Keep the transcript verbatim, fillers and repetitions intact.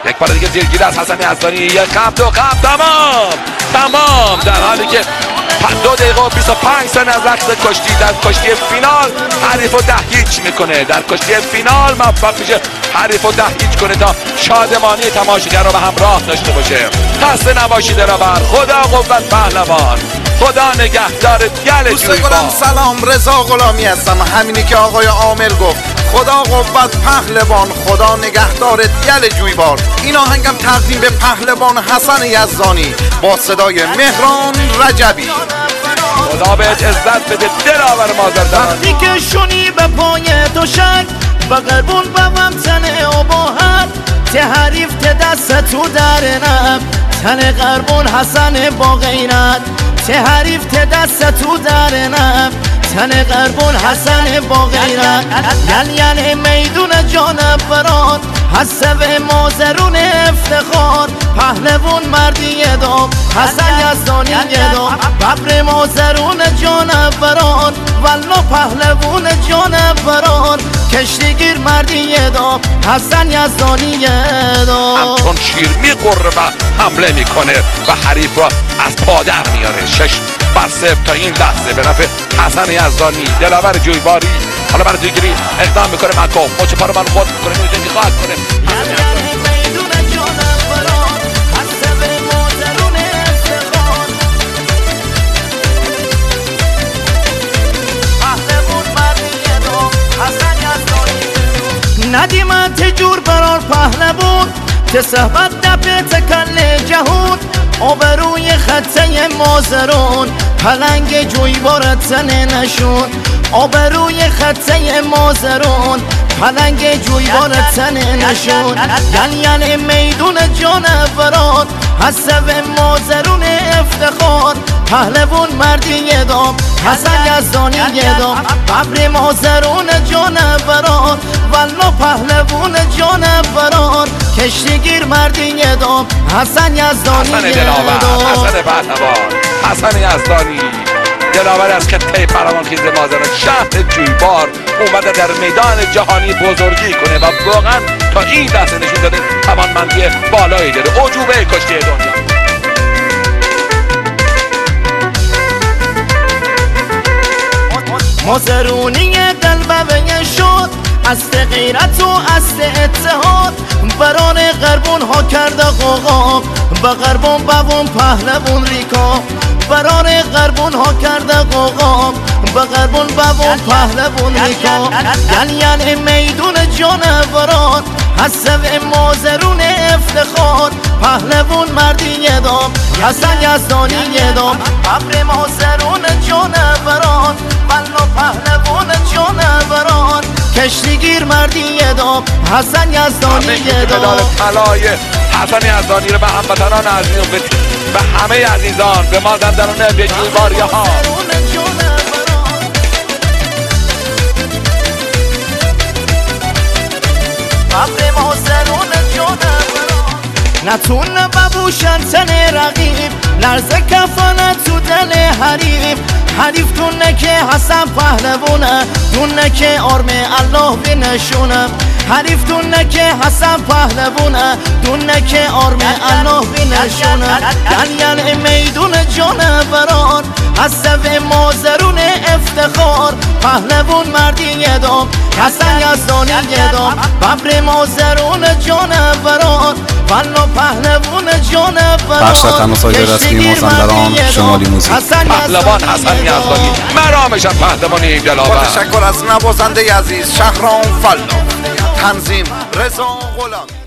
یک بار دیگه زیرگیری از حسن یزدانی، یک قبل دو قبل تمام تمام، در حالی که دو دقیقه و بیست و پنج ثانیه از وقت کشتی در کشتی فینال حریف رو ده هیچ میکنه. در کشتی فینال موفق میشه حریف رو ده هیچ کنه تا شادمانی تماشاگر رو به همراه داشته باشه. خسته نباشید دلاور، خدا قوت پهلوان، خدا نگهدار گل جویبار. سلام، رضا غلامی هستم، همینی که آقای عامل گفت. خدا قوت پهلوان، خدا نگهدار گل جویبار. این آهنگم تقدیم به پهلوان حسن یزدانی با صدای مهران رجبی. خدا بهت عزت بده دلاور مازندران. وقتی که شونی به پای دوشک به قربون به وطن آباهر، ته حریف ته دست تو درنم، تن قربون حسن با غیرت، ته حریف ته دست تو درنم، تن قربون حسن با غیرت. یل یل میدون جانوران، حسب مازرون افتخار، پهلوان مردی دام، حسن یزدانی دام، ببر مازرون جانوران، والله پهلوان جانوران، کشتیگیر مردی دام، حسن یزدانی دام. همچون شیر میقره و حمله میکنه و حریف را از پادر میاره. شش بر صفر تا این لحظه به نفع حسن یزدانی دلاور جویباری. حالا برای دیگری اقدام میکنه مکاف مچ پا رو من خود میکنه میده میخواد کنه. ندیمت تجور برار پهلوان، که صحبت دپه تکل جهون، آبروی خطه مازرون، پلنگ جویبارت زنه نشون، آبروی خطه مازرون، پلنگ جویبارت زنه نشون. یل یل میدون جانوران، حسب مازرون افتخار، پهلوان مردی دام، حسن یزدانی دام، ببر مازرون جانوران، والله پهلوان جانوران، کشتیگیر مردی دام، حسن یزدانی حسن دلاور، حسن پهلوان، حسن یزدانی دلاور از خطه فراوان خیز مازندران شهر جویبار اومده در میدان جهانی بزرگی کنه و واقعا تا این لحظه نشون داده توانمندی بالایی داره. عجوبه کشتی دنیا. مازرونی دلبوه شد، است غیرت و است اتحاد، بران قربون ها کرده قوقا، به قربون بوون پهلوان ریکا، بران قربون ها کرده قوقا، به قربون بوون پهلوان ریکا. یل یل میدون جانوران، حسب مازرون افتخار، پهلوان مردی دام، حسن یزدانی دام، ببر مازرون جانوران، والله پهلوان جانوران، کشتیگیر مردی دام، حسن یزدانی دام. طلای حسن یزدانی رو به هموطنان عزیز و به همه عزیزان به مازندران به جویباری ها نتون ببوشن تن رقیب، لرزه کفانه تو دل حریف، حریف دونه که حسن پهلوانه، دونه که آرم الله بنشونه، حریف دونه که حسن پهلوانه، دونه که آرم الله بنشونه. یل یل میدون جانوران، حسب مازرون افتخار، پهلوان مردی دام، حسن یزدانی دام، ببر مازرون جانوران، والله پهلوان جانوران. بخش تناسای رسمی مازندران شمالی موزیک. پهلوان حسن یزدانی مرامش پهلوانی دلاور. تشکر از نوازنده عزیز شهرام فلا. تنظیم رضا غلامی.